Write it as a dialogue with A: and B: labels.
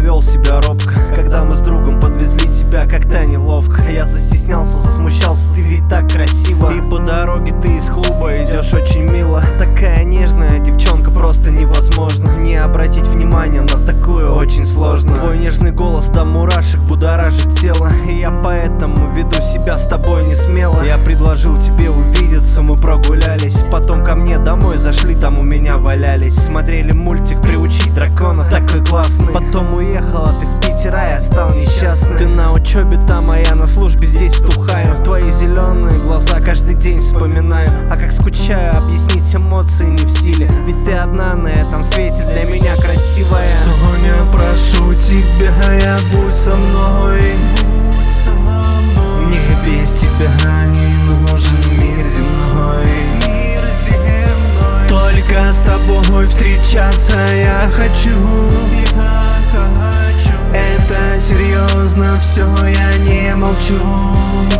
A: повел себя робко, когда мы с другом подвезли тебя как-то неловко. Я застеснялся, засмущался, ты ведь так красиво. И по дороге ты из клуба идешь очень мило. Такая нежная девчонка, просто невозможно не обратить внимание на такую, очень сложно. Твой нежный голос до мурашек будоражит тело, и я поэтому веду себя с тобой не смело. Я предложил тебе увидеться, мы прогулялись, потом ко мне домой зашли, там у меня валялись. Смотрели мультик «Приучить дракона», такой классный. Потом уехала ты в Питер, а я стал несчастный. Ты на учебе там, а я на службе здесь втухаю. Твои зеленые глаза каждый день вспоминаю. А как скучаю, объяснить эмоции не в силе, ведь ты одна на этом свете для меня красивая.
B: Соня, прошу тебя, я будь со мной. Мне без тебя не нужен мир земной. Только с тобой встречаться я хочу. Это серьезно все, я не молчу.